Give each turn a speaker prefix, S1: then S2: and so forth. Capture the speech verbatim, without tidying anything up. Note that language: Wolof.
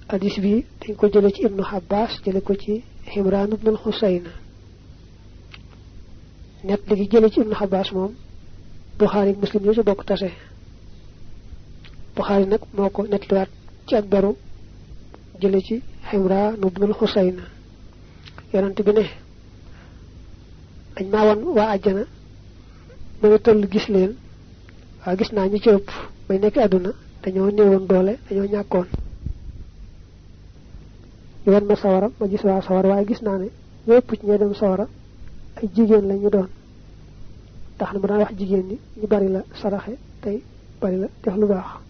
S1: hadis bi dañ ko jëlé ci ibnu Abbas jëlé ko ci Imran ibn al-Husayn net li jëlé ci ibnu Abbas mom Bukhari Muslim ñu ci bokk tassé Bukhari nak moko netliwat ci ak baru jëlé ci Imran ibn al-Husayn yonent bi ne dañ ma won wa aljana ba toll gis leen wa gis na ñu ci ëpp bay nekk aduna dañoo neewon doole dañoo ñàkkoon yoon ma sawara ma gis waa sawara waaye gis naa ne ñëpp ci ñe dem sawara ay jigéen lañu doon tax na ma daan wax jigéen ñi ñu bari la saraxe tey bari la def lu baax